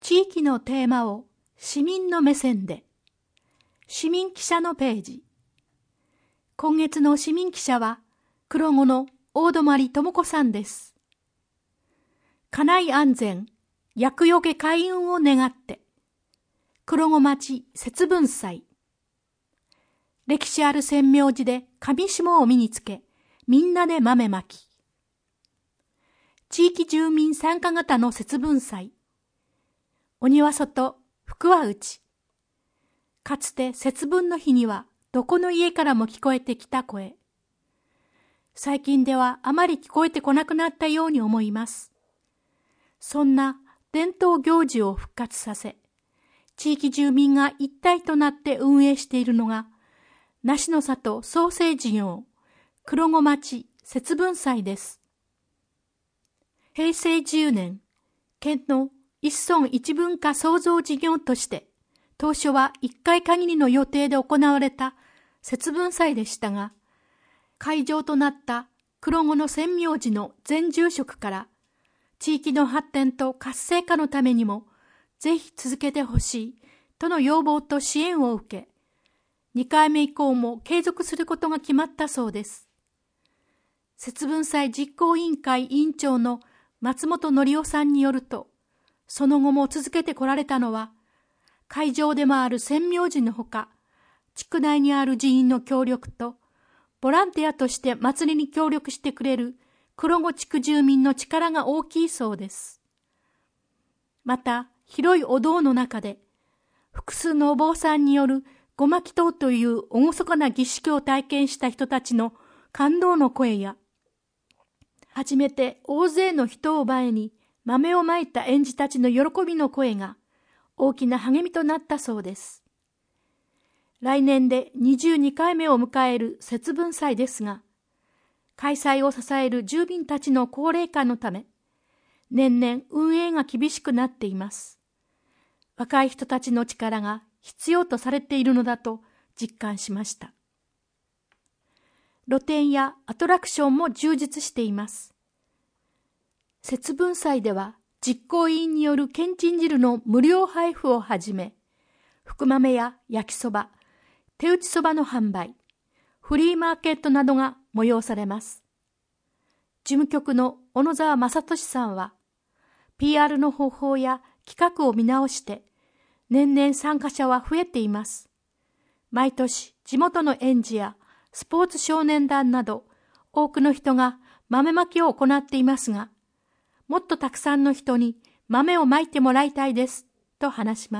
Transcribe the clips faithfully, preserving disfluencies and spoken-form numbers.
地域のテーマを市民の目線で。市民記者のページ。今月の市民記者は黒子の大泊智子さんです。家内安全、厄除け開運を願って。黒子町節分祭。歴史ある千明寺で神下を身につけ、みんなで豆まき。地域住民参加型の節分祭。鬼は外、福は内。かつて節分の日にはどこの家からも聞こえてきた声。最近ではあまり聞こえてこなくなったように思います。そんな伝統行事を復活させ、地域住民が一体となって運営しているのが、梨の里創生事業、黒子町節分祭です。へいせいじゅうねん、県の一村一文化創造事業として、当初はいっかい限りの予定で行われた節分祭でしたが、会場となった黒子の千明寺の全住職から、地域の発展と活性化のためにも、ぜひ続けてほしいとの要望と支援を受け、にかいめ以降も継続することが決まったそうです。節分祭実行委員会委員長の松本則夫さんによると、その後も続けてこられたのは、会場でもある千明寺のほか、地区内にある寺院の協力と、ボランティアとして祭りに協力してくれる黒子地区住民の力が大きいそうです。また、広いお堂の中で、複数のお坊さんによるごま祈祷という厳かな儀式を体験した人たちの感動の声や、初めて大勢の人を前に豆をまいた園児たちの喜びの声が大きな励みとなったそうです。来年でにじゅうにかいめを迎える節分祭ですが、開催を支える住民たちの高齢化のため、年々運営が厳しくなっています。若い人たちの力が必要とされているのだと実感しました。露店やアトラクションも充実しています。節分祭では実行委員によるけんちん汁の無料配布をはじめ、福豆や焼きそば、手打ちそばの販売、フリーマーケットなどが催されます。事務局の小野沢正俊さんは、ピーアール の方法や企画を見直して、年々参加者は増えています。毎年、地元の園児やスポーツ少年団など、多くの人が豆まきを行っていますが、もっとたくさんの人に豆をまいてもらいたいです、と話します。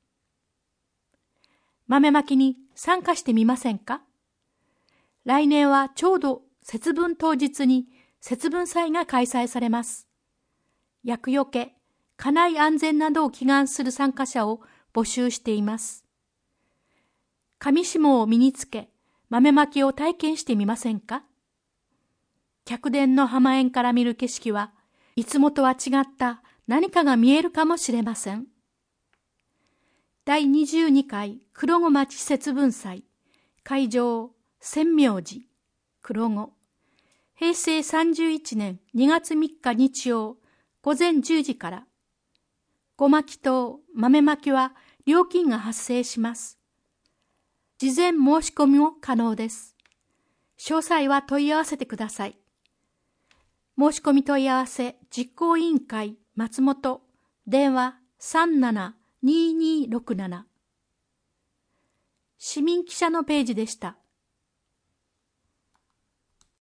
豆まきに参加してみませんか？来年はちょうど節分当日に節分祭が開催されます。厄除け、家内安全などを祈願する参加者を募集しています。神下を身につけ、豆まきを体験してみませんか？客殿の浜縁から見る景色はいつもとは違った何かが見えるかもしれません。だいにじゅうにかい黒子町節分祭、会場、千明寺、黒子。へいせいさんじゅういちねんにがつみっか日曜、ごぜんじゅうじから。ごま祈祷、豆まきは料金が発生します。事前申し込みも可能です。詳細は問い合わせてください。申し込み問い合わせ実行委員会松本、電話 さんななにーにーろくなな。市民記者のページでした。